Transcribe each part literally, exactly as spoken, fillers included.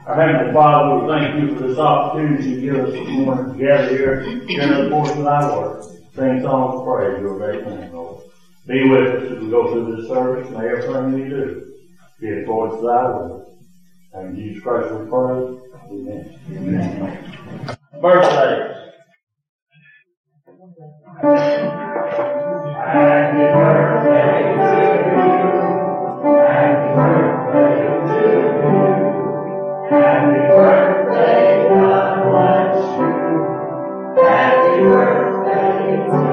Our Heavenly Father, we thank you for this opportunity you give us this morning to gather here during the course of thy word. Sing songs of praise, your great name, Lord. Be with us as we go through this service. May everything we do be according to thy word. And in Jesus Christ we pray. Amen. Amen. Birthdays. Happy birthday to you. Happy birthday to you. Happy birthday, God bless you. Happy birthday to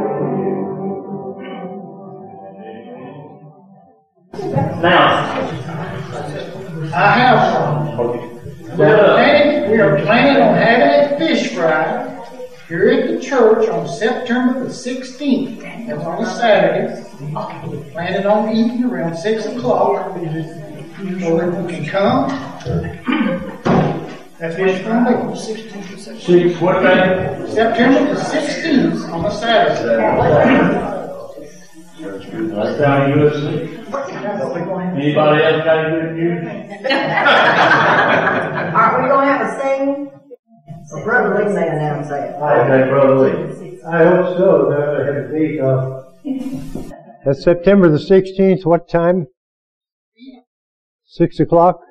you. Now, I have some. We are planning, we are planning on having a fish fry here at the church on September the sixteenth. That's on a Saturday. We're planning on eating around six o'clock. So if you can come, that fish fry. six, what day? September the sixteenth on a Saturday. That's down U S C. Anybody else got a good news? Aren't we going to have a sing? So Brother Lee may announce that. Okay, Brother Lee. I hope so. That I have a date of. That's September the sixteenth. What time? Six o'clock?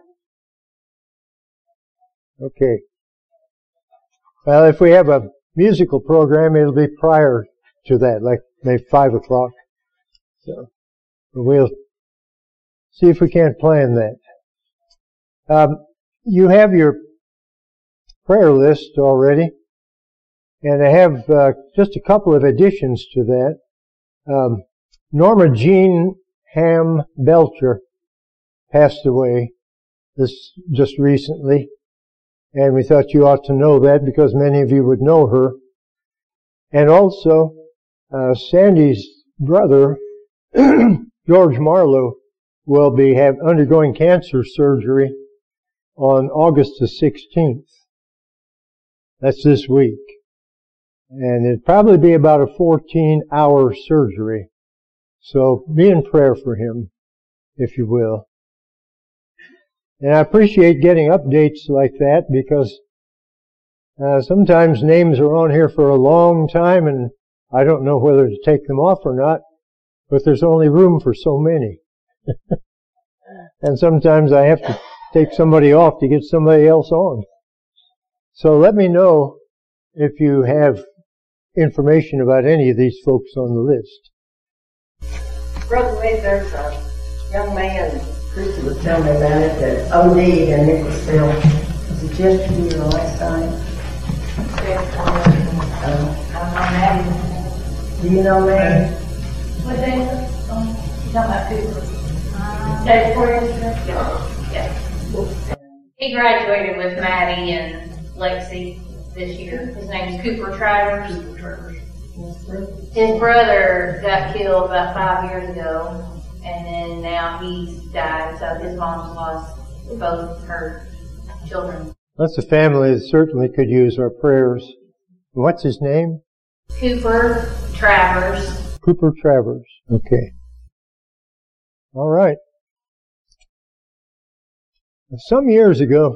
Okay. Well, if we have a musical program, it'll be prior to that, like maybe five o'clock. So we'll see if we can't plan that. Um, you have your prayer list already, and I have uh, just a couple of additions to that. Um, Norma Jean Ham Belcher passed away this just recently, and we thought you ought to know that because many of you would know her. And also, uh, Sandy's brother, George Marlowe, will be have, undergoing cancer surgery on August the sixteenth. That's this week. And it'd probably be about a fourteen hour surgery. So be in prayer for him, if you will. And I appreciate getting updates like that because uh, sometimes names are on here for a long time and I don't know whether to take them off or not, but there's only room for so many. And sometimes I have to take somebody off to get somebody else on. So let me know if you have information about any of these folks on the list. Brother Lee, there's a young man, Christy was telling me about it, that O D'd in Nicholasville. Was it yesterday or last night? Uh, I'm not Maddie. Do you know Maddie? What day is it? Um, you talking about Cooper? Day before yesterday? Yeah. He graduated with Maddie and Lexi this year. His name's Cooper Travers. Cooper Travers. His brother got killed about five years ago, and then now he's died, so his mom's lost both her children. That's a family that certainly could use our prayers. What's his name? Cooper Travers. Cooper Travers. Okay. All right. Some years ago,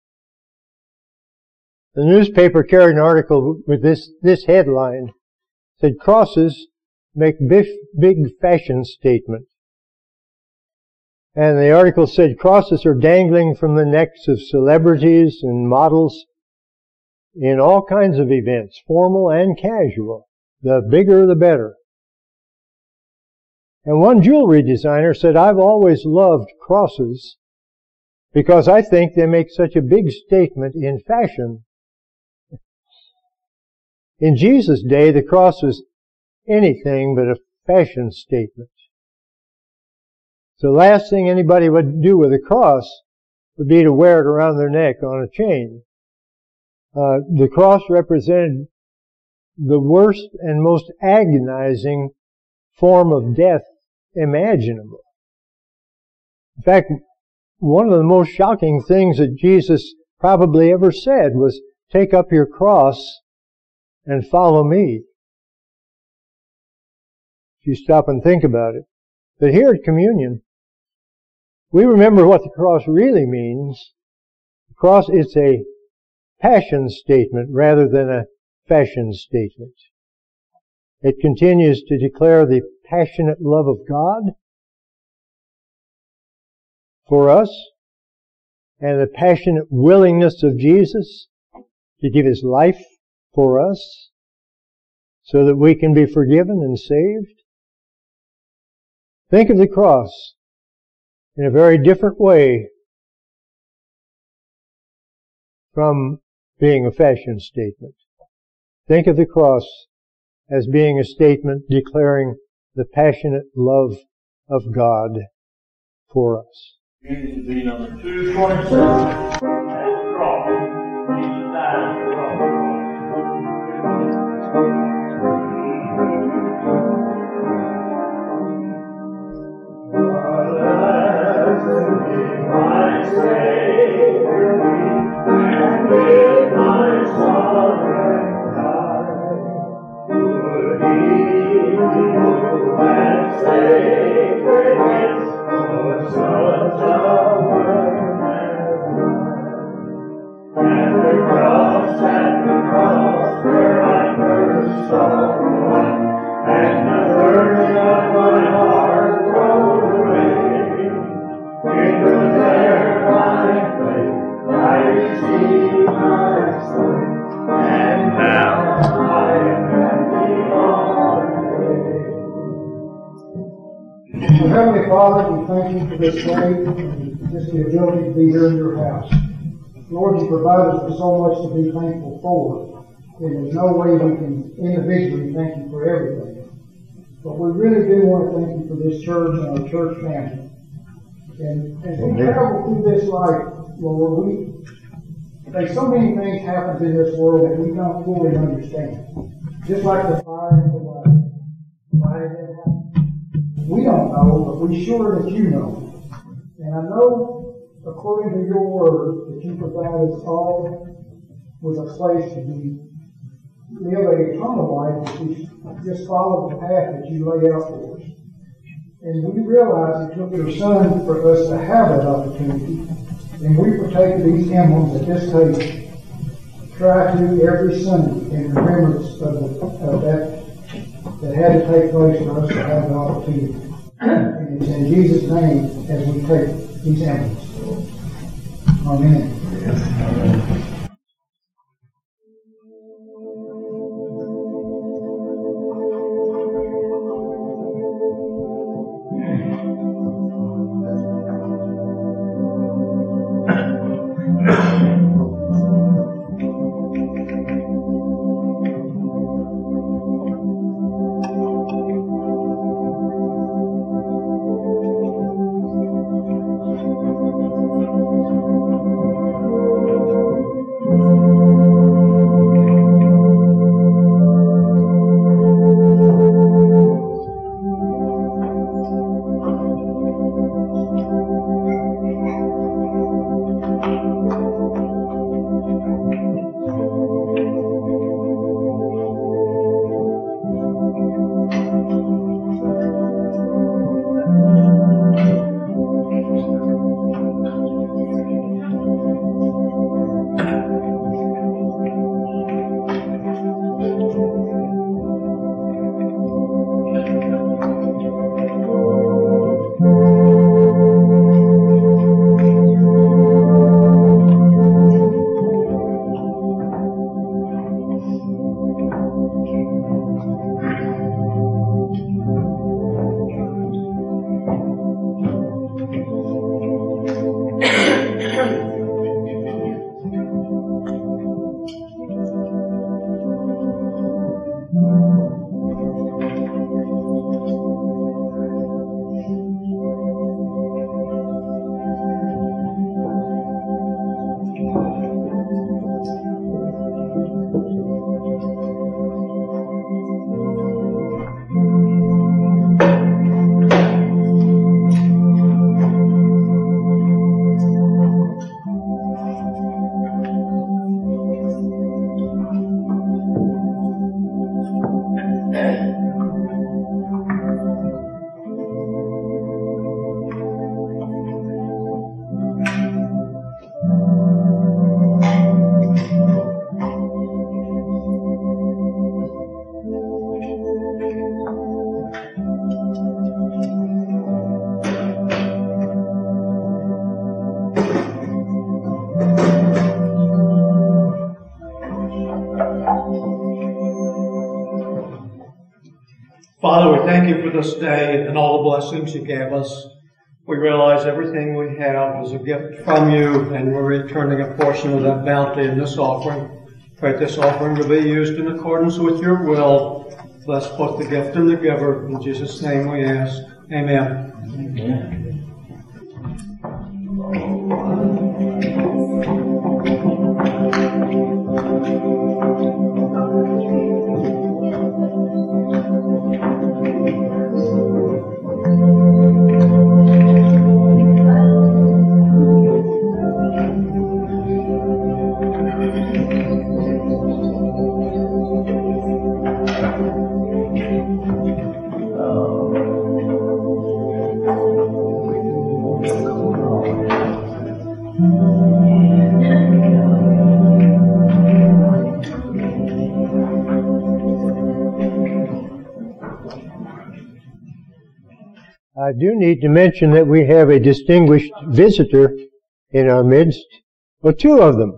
the newspaper carried an article with this, this headline. It said, crosses make big, big fashion statement. And the article said, crosses are dangling from the necks of celebrities and models in all kinds of events, formal and casual. The bigger, the better. And one jewelry designer said, I've always loved crosses because I think they make such a big statement in fashion. In Jesus' day, the cross was anything but a fashion statement. So the last thing anybody would do with a cross would be to wear it around their neck on a chain. Uh, the cross represented the worst and most agonizing form of death imaginable. In fact, one of the most shocking things that Jesus probably ever said was, take up your cross and follow me. If you stop and think about it. But here at communion, we remember what the cross really means. The cross, it's a passion statement rather than a fashion statement. It continues to declare the passionate love of God for us and the passionate willingness of Jesus to give His life for us so that we can be forgiven and saved. Think of the cross in a very different way from being a fashion statement. Think of the cross as being a statement declaring the passionate love of God for us. It should be number two twenty-seven. That's the cross. Jesus died on the cross. My Savior, and with my sovereign God, would He who had sacredness for such a work as mine. At the cross, at the cross, where I first saw one, and the burden of my heart rolled away. It was there by faith I received my son, and now I am happy all the way. So, Heavenly Father, we thank You for this day and just the ability to be here in Your house. Lord, You provide us with so much to be thankful for, and there's no way we can individually thank You for everything. But we really do want to thank You for this church and our church family. And as we travel through this life, Lord, we, there's so many things happen in this world that we don't fully understand. Just like the fire and the water. Why did it happen? We don't know, but we're sure that You know. And I know, according to Your word, that You provide us all with a place to be, live an eternal life if we just follow the path that You lay out for us. And we realize it took Your Son for us to have that opportunity. And we partake of these emblems at this table. Try to every Sunday in remembrance of, the, of that that had to take place for us to have the opportunity. And it's in Jesus' name as we take these emblems. Amen. Amen. Lord, thank you for this day and all the blessings you gave us. We realize everything we have is a gift from you, and we're returning a portion of that bounty in this offering. Pray this offering to be used in accordance with your will. Bless both the gift and the giver. In Jesus' name we ask. Amen. Amen. I do need to mention that we have a distinguished visitor in our midst. Well, two of them.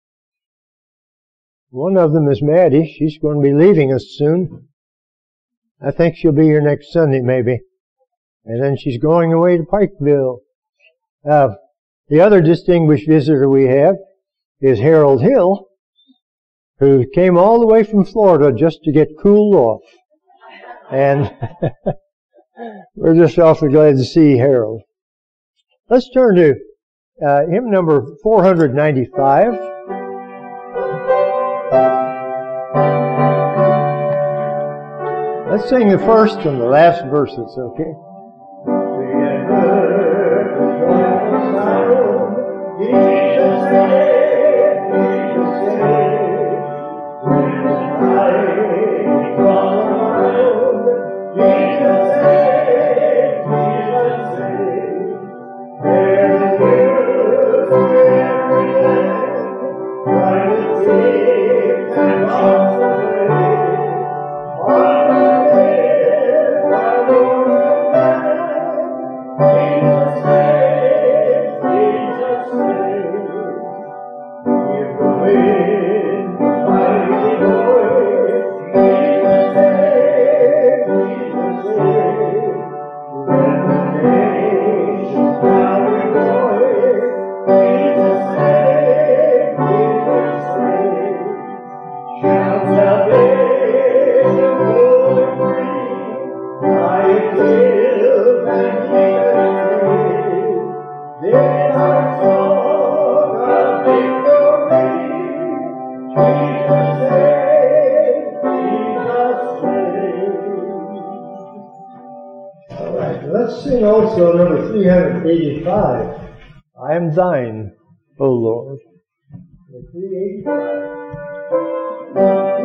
One of them is Maddie. She's going to be leaving us soon. I think she'll be here next Sunday, maybe. And then she's going away to Pikeville. Uh, the other distinguished visitor we have is Harold Hill, who came all the way from Florida just to get cooled off. And we're just awfully glad to see Harold. Let's turn to uh, hymn number four ninety-five. Let's sing the first and the last verses, okay? Also, number three eighty-five. I am thine, O Lord. three eighty-five.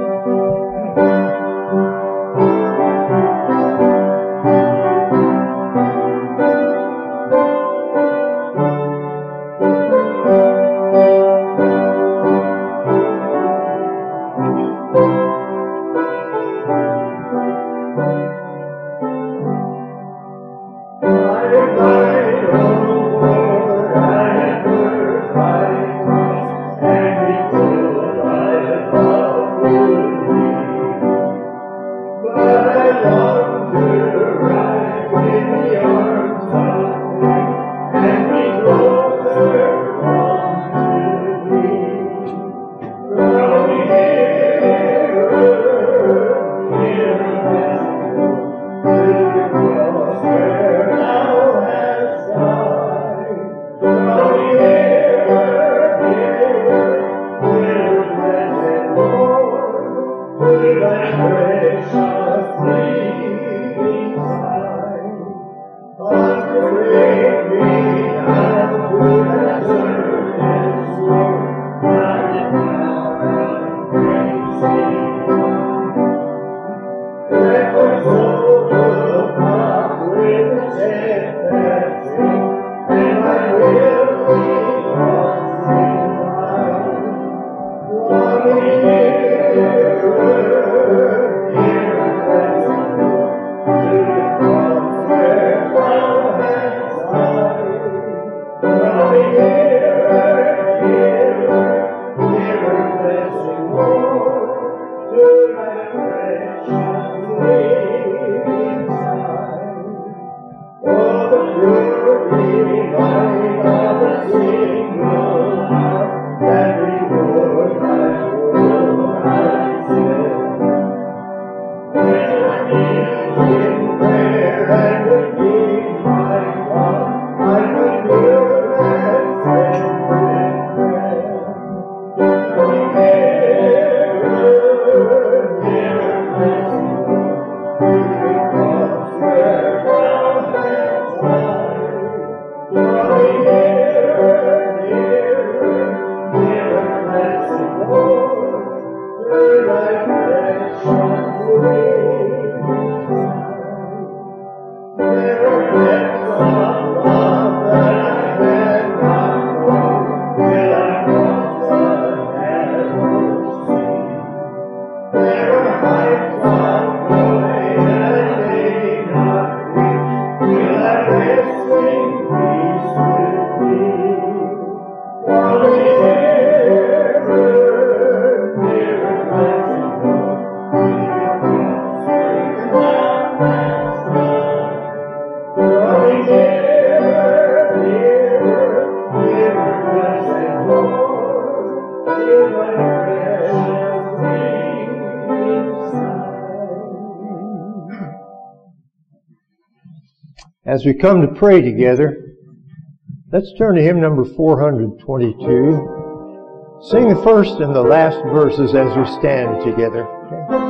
As we come to pray together, let's turn to hymn number four hundred twenty-two. Sing the first and the last verses as we stand together. Okay?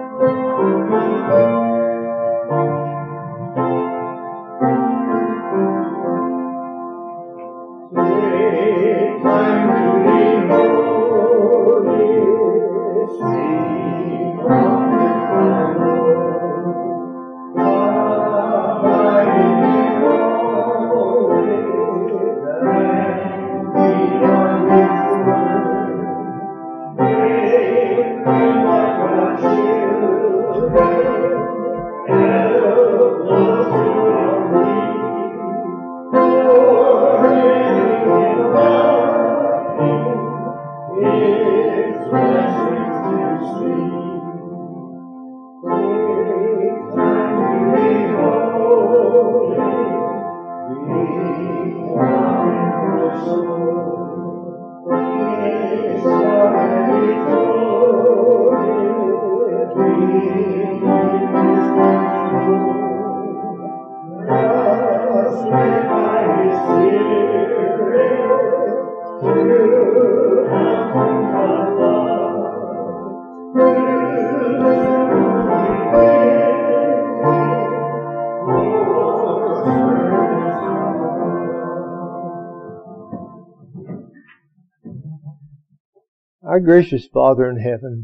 Our gracious Father in heaven,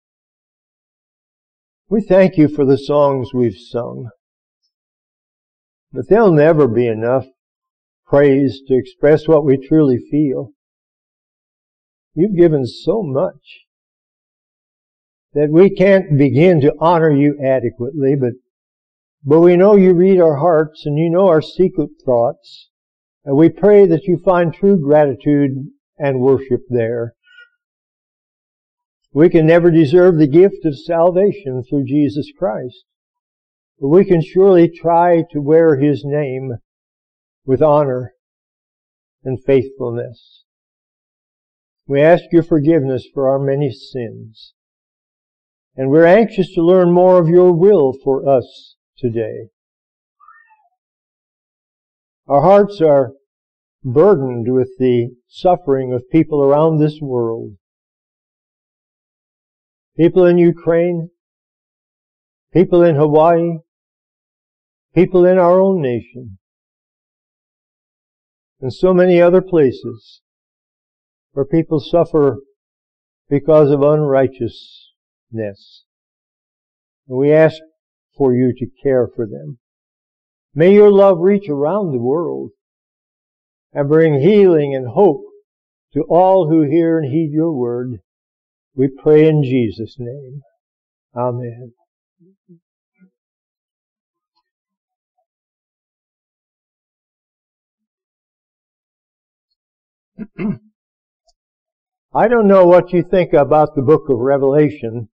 we thank you for the songs we've sung, but they'll never be enough praise to express what we truly feel. You've given so much that we can't begin to honor you adequately, but, but we know you read our hearts and you know our secret thoughts, and we pray that you find true gratitude and worship there. We can never deserve the gift of salvation through Jesus Christ, but we can surely try to wear His name with honor and faithfulness. We ask your forgiveness for our many sins, and we're anxious to learn more of your will for us today. Our hearts are burdened with the suffering of people around this world. People in Ukraine, people in Hawaii, people in our own nation, and so many other places where people suffer because of unrighteousness. And we ask for you to care for them. May your love reach around the world and bring healing and hope to all who hear and heed your word. We pray in Jesus' name. Amen. I don't know what you think about the book of Revelation.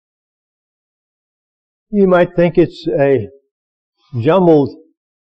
You might think it's a jumbled,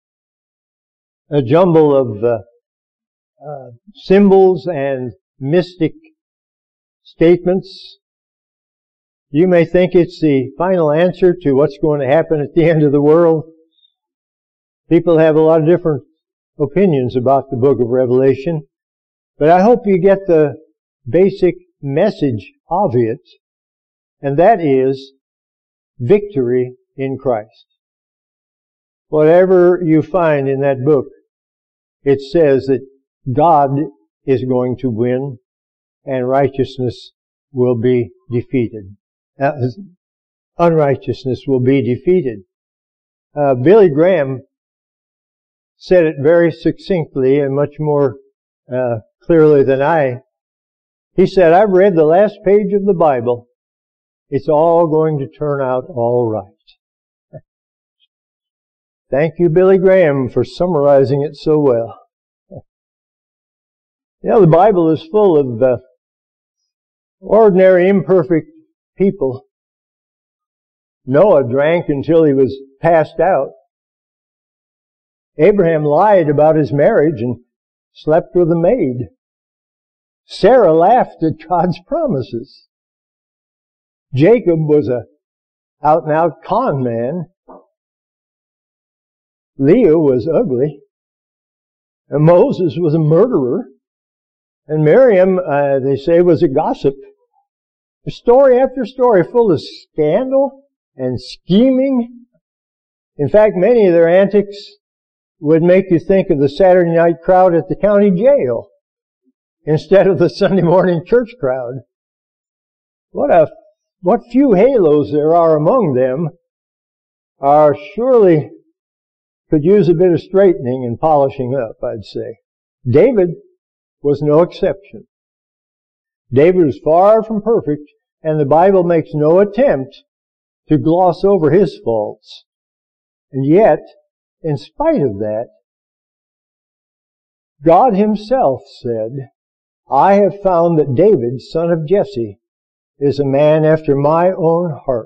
a jumble of uh, uh, symbols and mystic statements. You may think it's the final answer to what's going to happen at the end of the world. People have a lot of different opinions about the book of Revelation, but I hope you get the basic message of it, and that is victory in Christ. Whatever you find in that book, it says that God is going to win and righteousness will be defeated. Uh, unrighteousness will be defeated. Uh, Billy Graham said it very succinctly and much more uh, clearly than I. He said, I've read the last page of the Bible. It's all going to turn out all right. Thank you, Billy Graham, for summarizing it so well. You know, the Bible is full of uh, ordinary, imperfect people. Noah drank until he was passed out. Abraham lied about his marriage and slept with a maid. Sarah laughed at God's promises. Jacob was a out-and-out con man. Leah was ugly. And Moses was a murderer. And Miriam, uh, they say, was a gossip. Story after story full of scandal and scheming. In fact, many of their antics would make you think of the Saturday night crowd at the county jail instead of the Sunday morning church crowd. What a, what few halos there are among them are surely could use a bit of straightening and polishing up, I'd say. David was no exception. David was far from perfect, and the Bible makes no attempt to gloss over his faults. And yet, in spite of that, God himself said, I have found that David, son of Jesse, is a man after my own heart.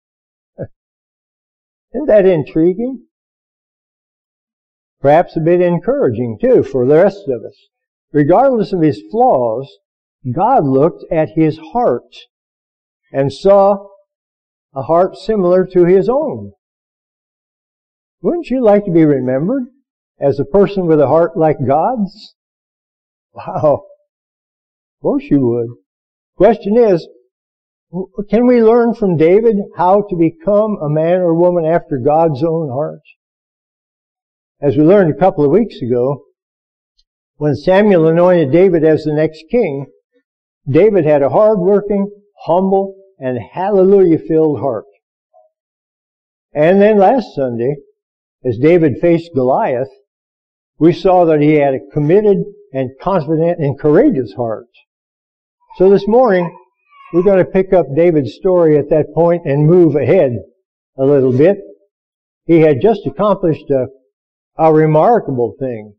Isn't that intriguing? Perhaps a bit encouraging, too, for the rest of us. Regardless of his flaws, God looked at his heart and saw a heart similar to his own. Wouldn't you like to be remembered as a person with a heart like God's? Wow. Of course you would. Question is, can we learn from David how to become a man or woman after God's own heart? As we learned a couple of weeks ago, when Samuel anointed David as the next king, David had a hard-working, humble, and hallelujah-filled heart. And then last Sunday, as David faced Goliath, we saw that he had a committed and confident and courageous heart. So this morning, we're going to pick up David's story at that point and move ahead a little bit. He had just accomplished a, a remarkable thing.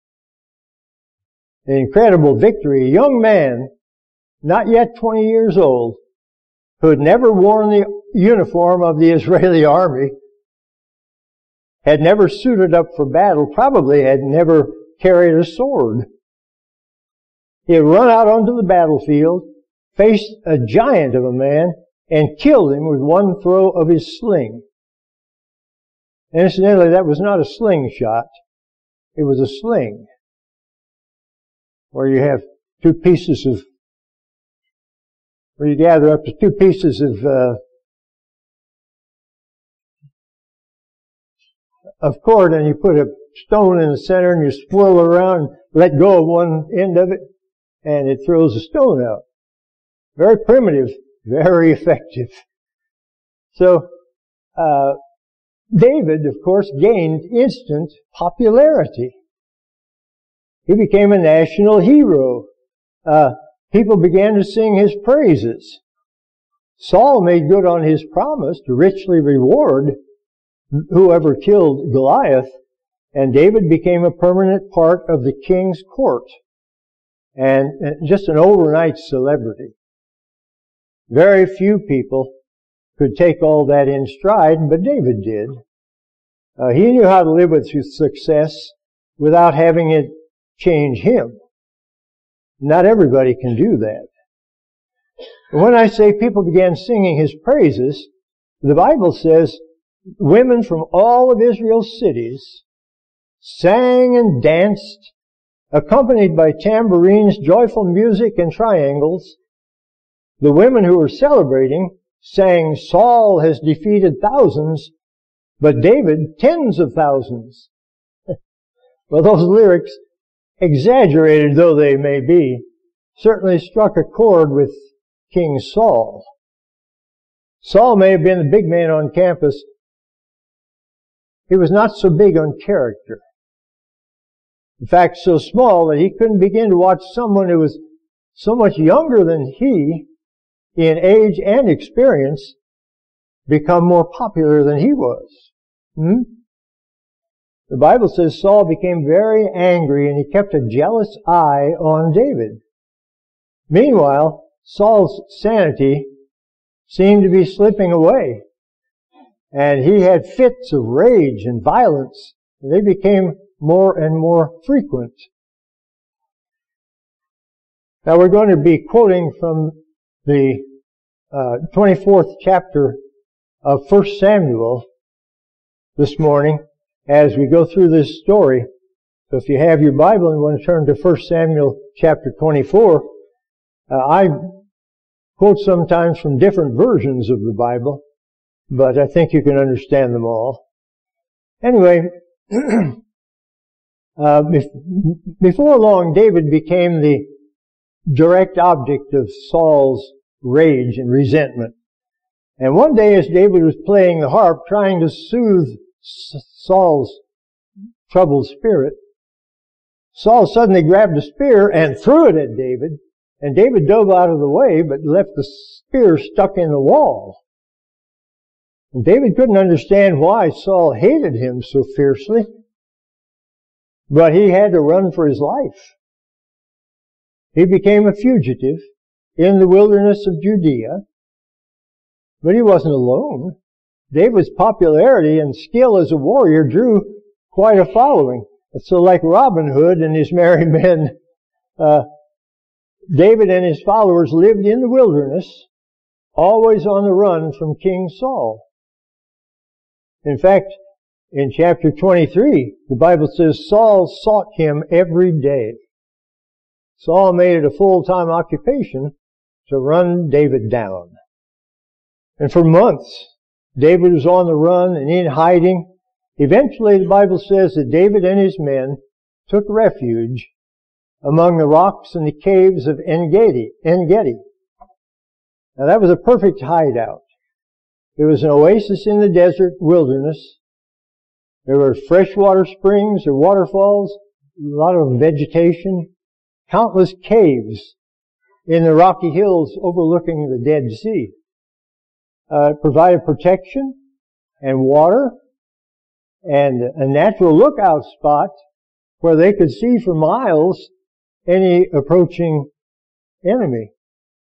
An incredible victory. A young man, not yet twenty years old, who had never worn the uniform of the Israeli army, had never suited up for battle, probably had never carried a sword. He had run out onto the battlefield, faced a giant of a man, and killed him with one throw of his sling. And incidentally, that was not a slingshot. It was a sling, where you have two pieces of, where you gather up to two pieces of, uh, of cord, and you put a stone in the center, and you swirl around, let go of one end of it, and it throws a stone out. Very primitive, very effective. So, uh, David, of course, gained instant popularity. He became a national hero. Uh, people began to sing his praises. Saul made good on his promise to richly reward whoever killed Goliath, and David became a permanent part of the king's court, and, and just an overnight celebrity. Very few people could take all that in stride, but David did. Uh, he knew how to live with success without having it change him. Not everybody can do that. When I say people began singing his praises, the Bible says women from all of Israel's cities sang and danced, accompanied by tambourines, joyful music, and triangles. The women who were celebrating sang, Saul has defeated thousands, but David tens of thousands. Well, those lyrics, exaggerated though they may be, certainly struck a chord with King Saul. Saul may have been the big man on campus. He was not so big on character. In fact, so small that he couldn't begin to watch someone who was so much younger than he in age and experience become more popular than he was. Hmm? The Bible says Saul became very angry and he kept a jealous eye on David. Meanwhile, Saul's sanity seemed to be slipping away, and he had fits of rage and violence. They became more and more frequent. Now we're going to be quoting from the uh, twenty-fourth chapter of First Samuel this morning. as we go through this story. So if you have your Bible and want to turn to First Samuel chapter twenty-four, uh, I quote sometimes from different versions of the Bible, but I think you can understand them all. Anyway, uh, before long, David became the direct object of Saul's rage and resentment. And one day as David was playing the harp, trying to soothe Saul's troubled spirit, Saul suddenly grabbed a spear and threw it at David, and David dove out of the way, but left the spear stuck in the wall. And David couldn't understand why Saul hated him so fiercely, but he had to run for his life. He became a fugitive in the wilderness of Judea, but he wasn't alone. David's popularity and skill as a warrior drew quite a following. So like Robin Hood and his merry men, uh, David and his followers lived in the wilderness, always on the run from King Saul. In fact, in chapter twenty-three, the Bible says Saul sought him every day. Saul made it a full-time occupation to run David down. And for months, David was on the run and in hiding. Eventually, the Bible says that David and his men took refuge among the rocks and the caves of En-Gedi. En-Gedi. Now, that was a perfect hideout. It was an oasis in the desert wilderness. There were freshwater springs or waterfalls, a lot of vegetation, countless caves in the rocky hills overlooking the Dead Sea. Uh, it provided protection and water and a natural lookout spot where they could see for miles any approaching enemy.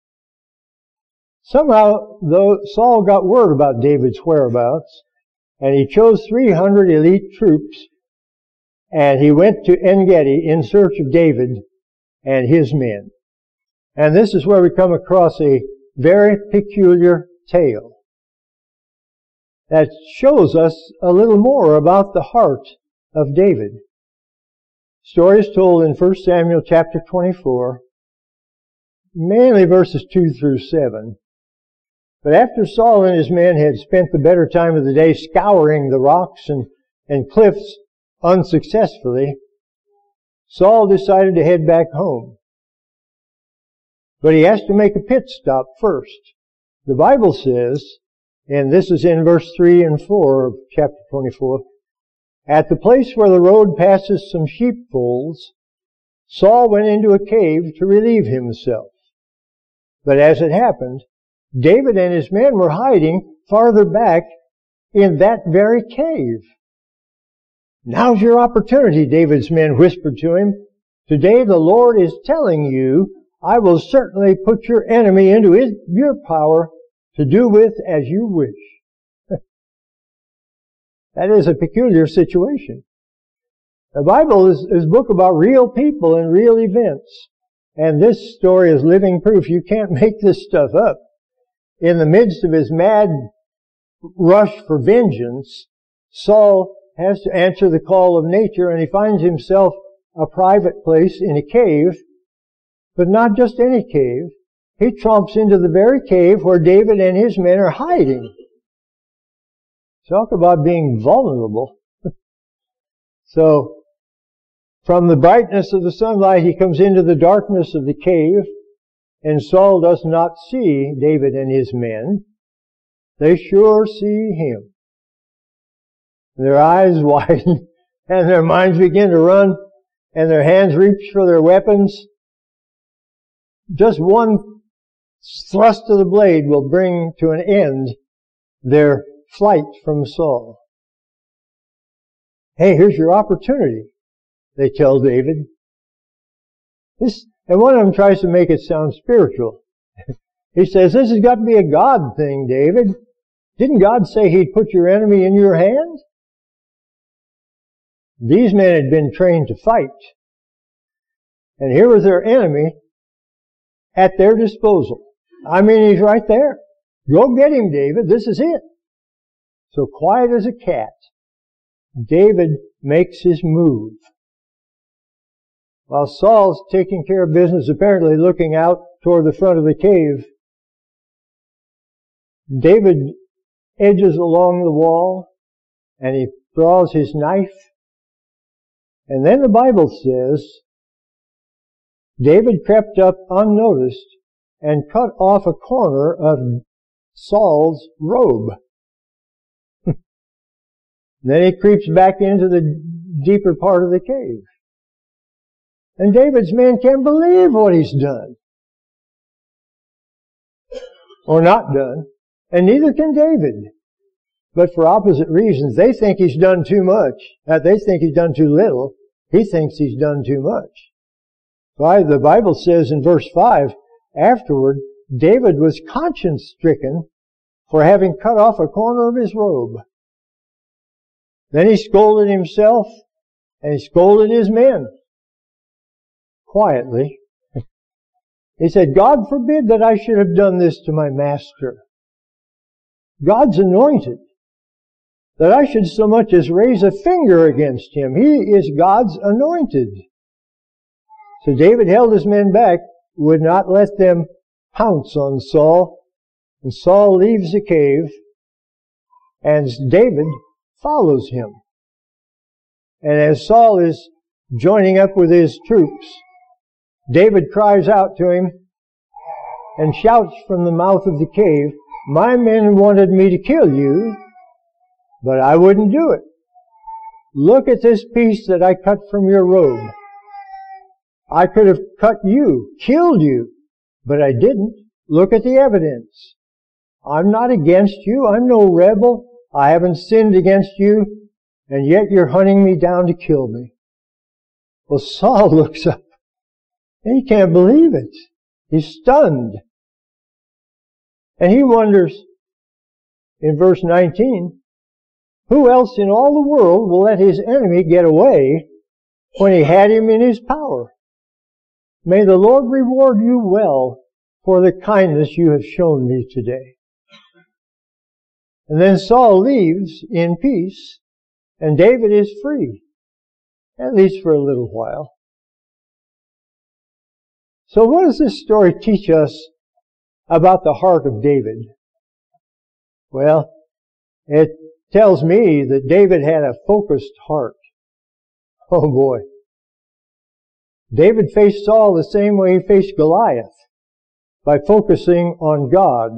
Somehow, though, Saul got word about David's whereabouts, and he chose three hundred elite troops, and he went to En-Gedi in search of David and his men. And this is where we come across a very peculiar tale that shows us a little more about the heart of David. The story is told in First Samuel chapter twenty-four, mainly verses two through seven. But after Saul and his men had spent the better time of the day scouring the rocks and, and cliffs unsuccessfully, Saul decided to head back home. But he has to make a pit stop first. The Bible says, and this is in verse three and four of chapter twenty-four, at the place where the road passes some sheepfolds, Saul went into a cave to relieve himself. But as it happened, David and his men were hiding farther back in that very cave. Now's your opportunity, David's men whispered to him. Today the Lord is telling you, I will certainly put your enemy into his, your power to do with as you wish. That is a peculiar situation. The Bible is, is a book about real people and real events. And this story is living proof. You can't make this stuff up. In the midst of his mad rush for vengeance, Saul has to answer the call of nature, and he finds himself a private place in a cave, but not just any cave. He tromps into the very cave where David and his men are hiding. Talk about being vulnerable. So, from the brightness of the sunlight, he comes into the darkness of the cave, and Saul does not see David and his men. They sure see him. Their eyes widen, and their minds begin to run, and their hands reach for their weapons. Just one thrust of the blade will bring to an end their flight from Saul. Hey, here's your opportunity, they tell David. This, and one of them tries to make it sound spiritual. He says, this has got to be a God thing, David. Didn't God say He'd put your enemy in your hand? These men had been trained to fight. And here was their enemy at their disposal. I mean, he's right there. Go get him, David. This is it. So quiet as a cat, David makes his move. While Saul's taking care of business, apparently looking out toward the front of the cave, David edges along the wall and he draws his knife. And then the Bible says, David crept up unnoticed and cut off a corner of Saul's robe. Then he creeps back into the deeper part of the cave. And David's men can't believe what he's done. Or not done. And neither can David. But for opposite reasons. They think he's done too much. Uh, they think he's done too little. He thinks he's done too much. Why, the Bible says in verse five, afterward, David was conscience-stricken for having cut off a corner of his robe. Then he scolded himself, and he scolded his men. Quietly. He said, God forbid that I should have done this to my master. God's anointed. That I should so much as raise a finger against him. He is God's anointed. So David held his men back, would not let them pounce on Saul. And Saul leaves the cave, and David follows him. And as Saul is joining up with his troops, David cries out to him and shouts from the mouth of the cave, my men wanted me to kill you, but I wouldn't do it. Look at this piece that I cut from your robe. I could have cut you, killed you, but I didn't. Look at the evidence. I'm not against you. I'm no rebel. I haven't sinned against you, and yet you're hunting me down to kill me. Well, Saul looks up, and he can't believe it. He's stunned. And he wonders, in verse nineteen, who else in all the world will let his enemy get away when he had him in his power? May the Lord reward you well for the kindness you have shown me today. And then Saul leaves in peace, and David is free, at least for a little while. So what does this story teach us about the heart of David? Well, it tells me that David had a focused heart. Oh boy. David faced Saul the same way he faced Goliath, by focusing on God.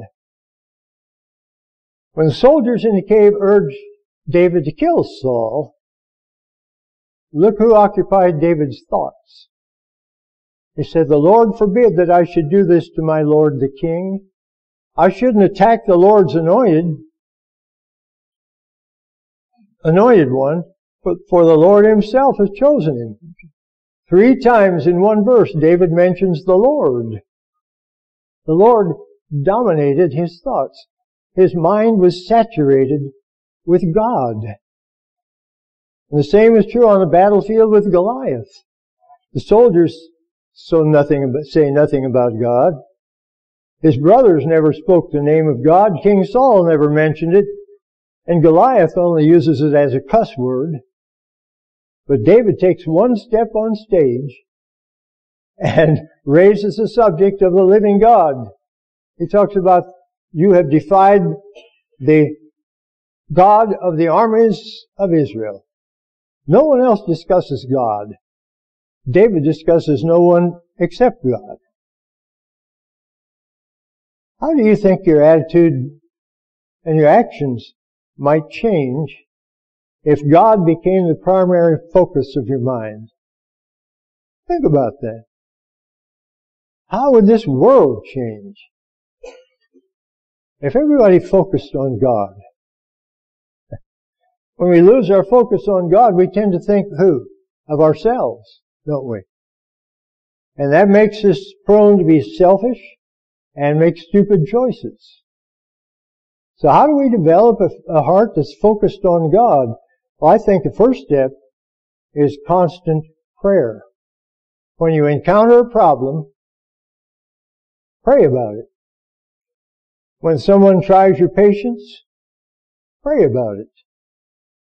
When the soldiers in the cave urged David to kill Saul, look who occupied David's thoughts. He said, the Lord forbid that I should do this to my Lord the king. I shouldn't attack the Lord's anointed, anointed one, but for the Lord himself has chosen him. Three times in one verse, David mentions the Lord. The Lord dominated his thoughts. His mind was saturated with God. And the same is true on the battlefield with Goliath. The soldiers so nothing about, say nothing about God. His brothers never spoke the name of God. King Saul never mentioned it. And Goliath only uses it as a cuss word. But David takes one step on stage and raises the subject of the living God. He talks about, you have defied the God of the armies of Israel. No one else discusses God. David discusses no one except God. How do you think your attitude and your actions might change if God became the primary focus of your mind? Think about that. How would this world change if everybody focused on God? When we lose our focus on God, we tend to think who? Of ourselves, don't we? And that makes us prone to be selfish and make stupid choices. So how do we develop a, a heart that's focused on God? Well, I think the first step is constant prayer. When you encounter a problem, pray about it. When someone tries your patience, pray about it.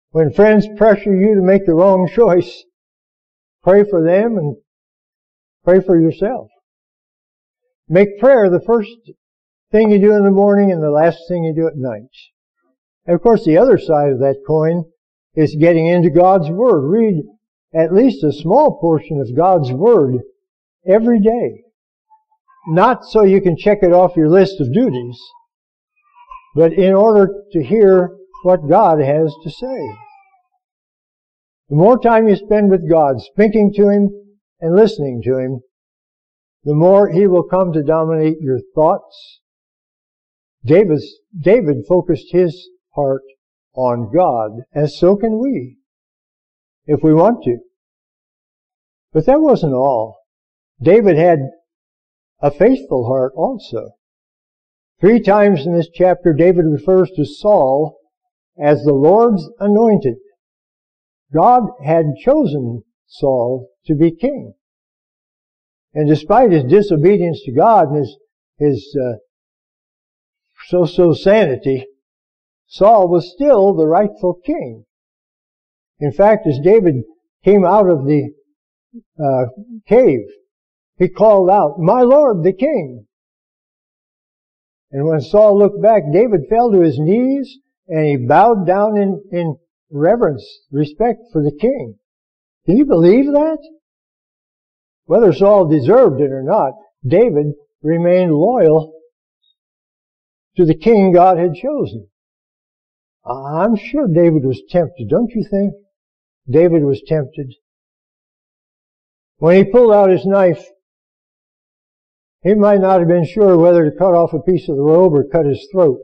When friends pressure you to make the wrong choice, pray for them and pray for yourself. Make prayer the first thing you do in the morning and the last thing you do at night. And of course, the other side of that coin is getting into God's Word. Read at least a small portion of God's Word every day. Not so you can check it off your list of duties, but in order to hear what God has to say. The more time you spend with God, speaking to Him and listening to Him, the more He will come to dominate your thoughts. David's, David focused his heart on God, as so can we, if we want to. But that wasn't all. David had a faithful heart also. Three times in this chapter, David refers to Saul as the Lord's anointed. God had chosen Saul to be king. And despite his disobedience to God and his, his uh, so-so sanity, Saul was still the rightful king. In fact, as David came out of the uh, cave, he called out, "My Lord, the king." And when Saul looked back, David fell to his knees and he bowed down in, in reverence, respect for the king. Can you believe that? Whether Saul deserved it or not, David remained loyal to the king God had chosen. I'm sure David was tempted, don't you think? David was tempted. When he pulled out his knife, he might not have been sure whether to cut off a piece of the robe or cut his throat.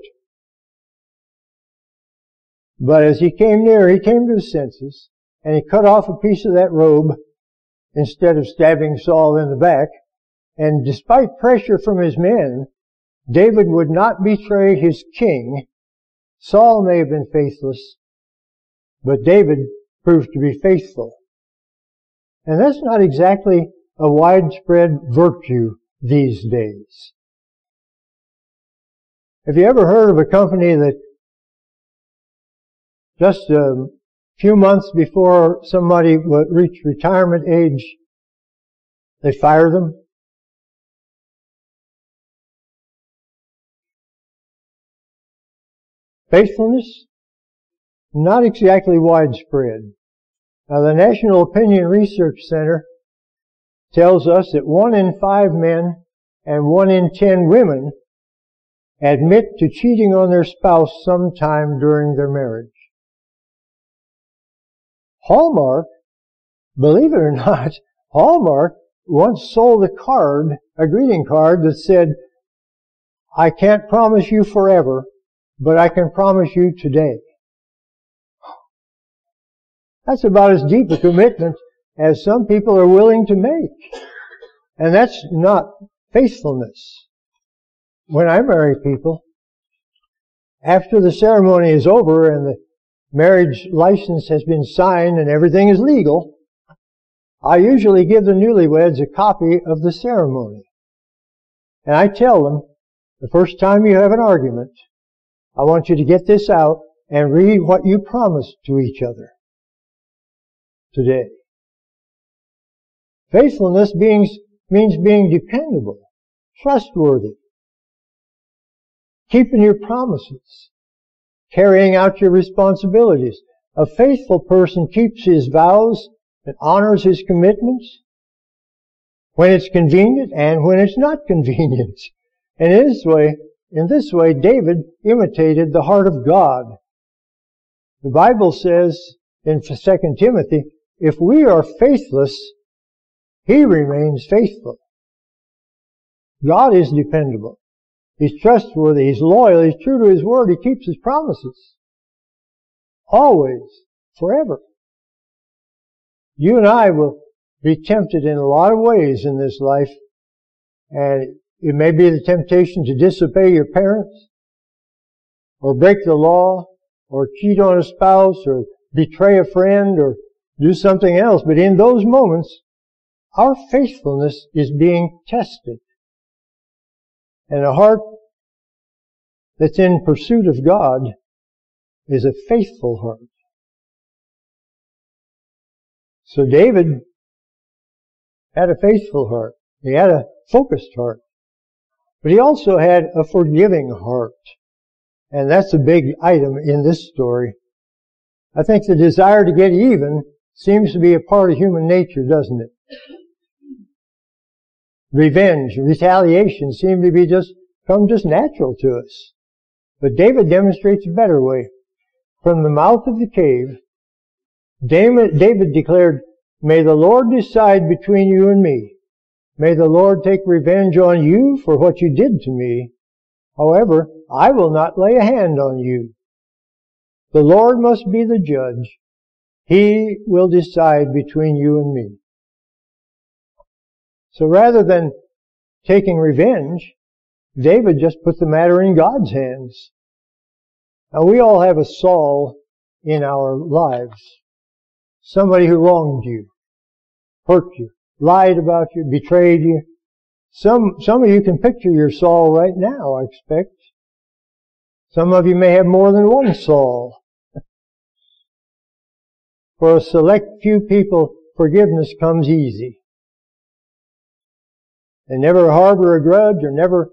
But as he came near, he came to his senses, and he cut off a piece of that robe instead of stabbing Saul in the back. And despite pressure from his men, David would not betray his king. Saul may have been faithless, but David proved to be faithful. And that's not exactly a widespread virtue these days. Have you ever heard of a company that just a few months before somebody reached retirement age, they fire them? Faithfulness? Not exactly widespread. Now, the National Opinion Research Center tells us that one in five men and one in ten women admit to cheating on their spouse sometime during their marriage. Hallmark, believe it or not, Hallmark once sold a card, a greeting card that said, "I can't promise you forever, but I can promise you today." That's about as deep a commitment as some people are willing to make. And that's not faithfulness. When I marry people, after the ceremony is over and the marriage license has been signed and everything is legal, I usually give the newlyweds a copy of the ceremony. And I tell them, the first time you have an argument, I want you to get this out and read what you promised to each other today. Faithfulness being, means being dependable, trustworthy, keeping your promises, carrying out your responsibilities. A faithful person keeps his vows and honors his commitments when it's convenient and when it's not convenient. And in this way, in this way, David imitated the heart of God. The Bible says in Second Timothy, if we are faithless, He remains faithful. God is dependable. He's trustworthy. He's loyal. He's true to His word. He keeps His promises. Always. Forever. You and I will be tempted in a lot of ways in this life. And it may be the temptation to disobey your parents, or break the law, or cheat on a spouse, or betray a friend, or do something else. But in those moments, our faithfulness is being tested. And a heart that's in pursuit of God is a faithful heart. So David had a faithful heart. He had a focused heart. But he also had a forgiving heart. And that's a big item in this story. I think the desire to get even seems to be a part of human nature, doesn't it? Revenge, retaliation seem to be just, come just natural to us. But David demonstrates a better way. From the mouth of the cave, David declared, "May the Lord decide between you and me. May the Lord take revenge on you for what you did to me. However, I will not lay a hand on you. The Lord must be the judge. He will decide between you and me." So rather than taking revenge, David just put the matter in God's hands. Now we all have a Saul in our lives. Somebody who wronged you, hurt you, lied about you, betrayed you. Some, some of you can picture your Saul right now, I expect. Some of you may have more than one Saul. For a select few people, forgiveness comes easy. They never harbor a grudge or never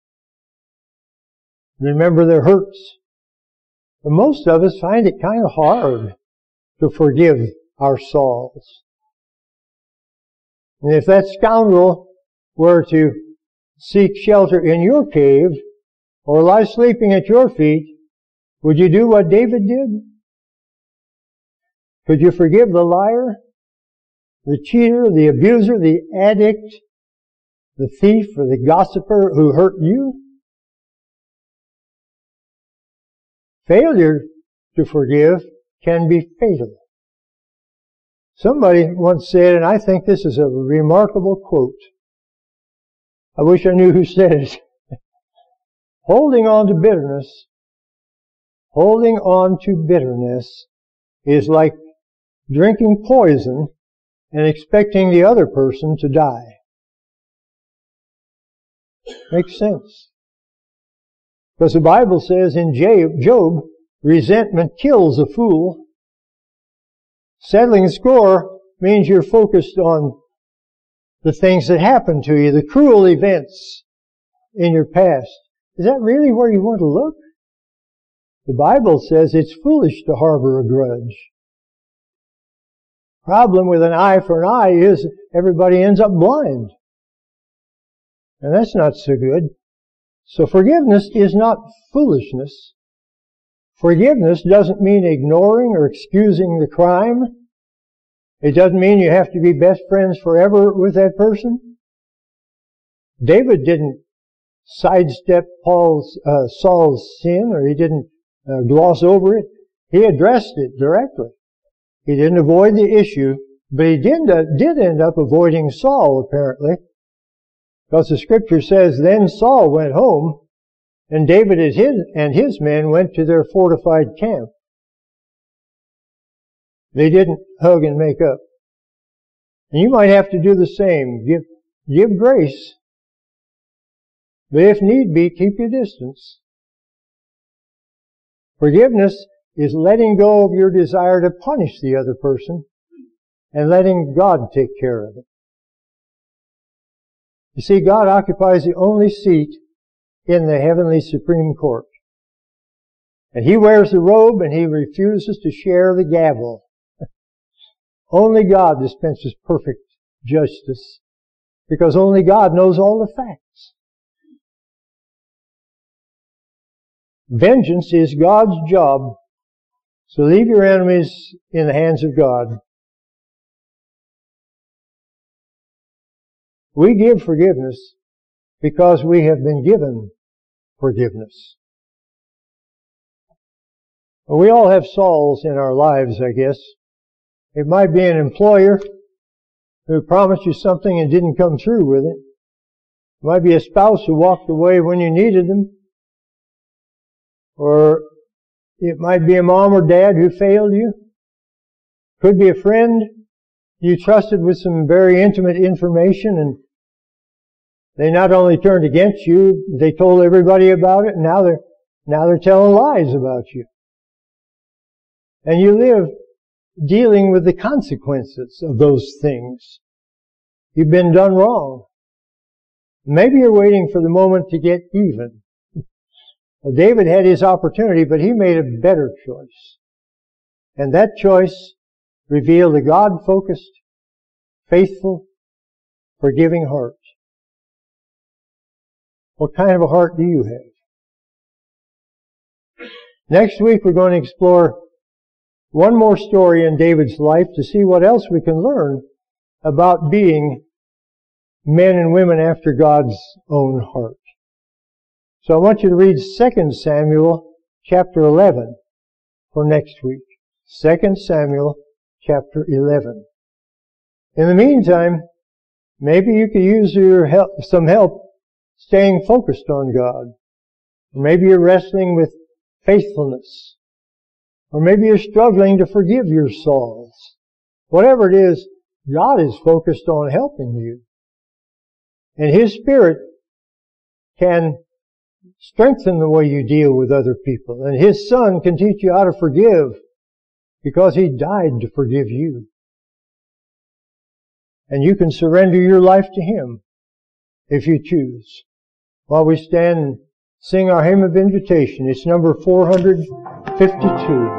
remember their hurts. But most of us find it kind of hard to forgive our Sauls. And if that scoundrel were to seek shelter in your cave or lie sleeping at your feet, would you do what David did? Could you forgive the liar, the cheater, the abuser, the addict, the thief, or the gossiper who hurt you? Failure to forgive can be fatal. Somebody once said, and I think this is a remarkable quote. I wish I knew who said it. Holding on to bitterness, holding on to bitterness is like drinking poison and expecting the other person to die. Makes sense. Because the Bible says in Job, resentment kills a fool. Settling the score means you're focused on the things that happened to you, the cruel events in your past. Is that really where you want to look? The Bible says it's foolish to harbor a grudge. Problem with an eye for an eye is everybody ends up blind. And that's not so good. So forgiveness is not foolishness. Forgiveness doesn't mean ignoring or excusing the crime. It doesn't mean you have to be best friends forever with that person. David didn't sidestep Paul's, uh, Saul's sin, or he didn't uh, gloss over it. He addressed it directly. He didn't avoid the issue, but he did, uh, did end up avoiding Saul, apparently. Because the scripture says, then Saul went home, and David and his, and his men went to their fortified camp. They didn't hug and make up. And you might have to do the same. Give, give grace. But if need be, keep your distance. Forgiveness is letting go of your desire to punish the other person and letting God take care of it. You see, God occupies the only seat in the heavenly Supreme Court. And He wears the robe and He refuses to share the gavel. Only God dispenses perfect justice, because only God knows all the facts. Vengeance is God's job, so leave your enemies in the hands of God. We give forgiveness because we have been given forgiveness. Well, we all have Sauls in our lives, I guess. It might be an employer who promised you something and didn't come through with it. It might be a spouse who walked away when you needed them. Or it might be a mom or dad who failed you. Could be a friend you trusted with some very intimate information, and they not only turned against you, they told everybody about it, and now they're, now they're telling lies about you. And you live dealing with the consequences of those things. You've been done wrong. Maybe you're waiting for the moment to get even. Well, David had his opportunity, but he made a better choice. And that choice revealed a God-focused, faithful, forgiving heart. What kind of a heart do you have? Next week we're going to explore one more story in David's life to see what else we can learn about being men and women after God's own heart. So I want you to read Second Samuel chapter eleven for next week. Second Samuel chapter eleven. In the meantime, maybe you could use your help, some help staying focused on God. Or maybe you're wrestling with faithfulness. Or maybe you're struggling to forgive your Sauls. Whatever it is, God is focused on helping you. And His Spirit can strengthen the way you deal with other people. And His Son can teach you how to forgive because He died to forgive you. And you can surrender your life to Him if you choose. While we stand and sing our hymn of invitation, it's number four hundred fifty-two.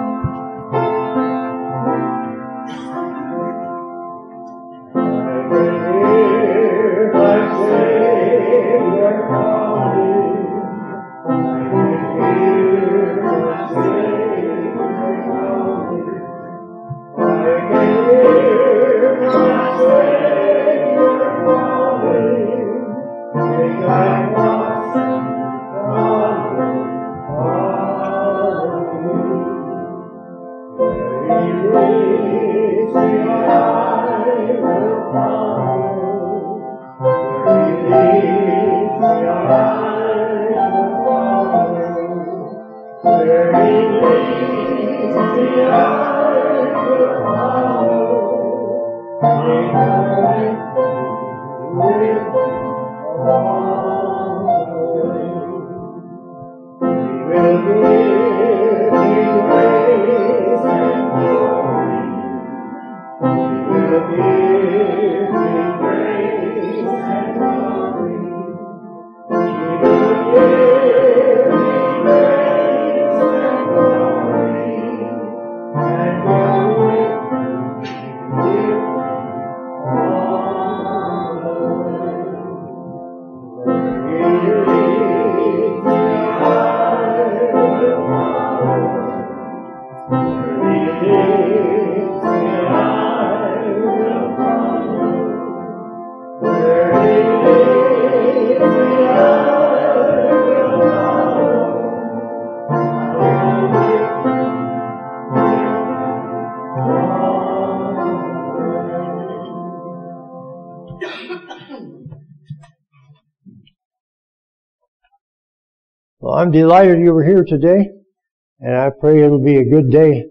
Well, I'm delighted you were here today, and I pray it'll be a good day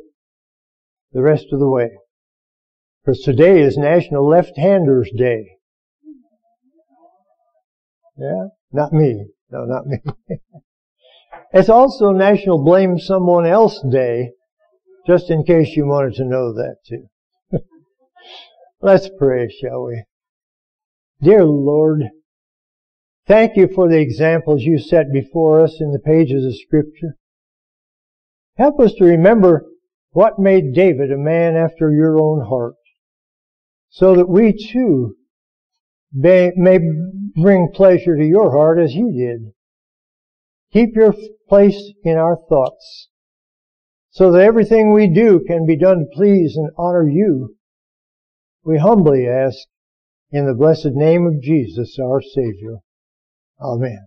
the rest of the way. Because today is National Left-Handers Day. Yeah? Not me. No, not me. It's also National Blame Someone Else Day, just in case you wanted to know that too. Let's pray, shall we? Dear Lord, thank you for the examples you set before us in the pages of Scripture. Help us to remember what made David a man after your own heart, so that we too may bring pleasure to your heart as you did. Keep your place in our thoughts, so that everything we do can be done to please and honor you. We humbly ask in the blessed name of Jesus, our Savior. Amen.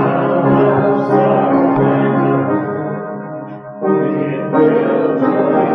Child of sorrow and love, we will joy.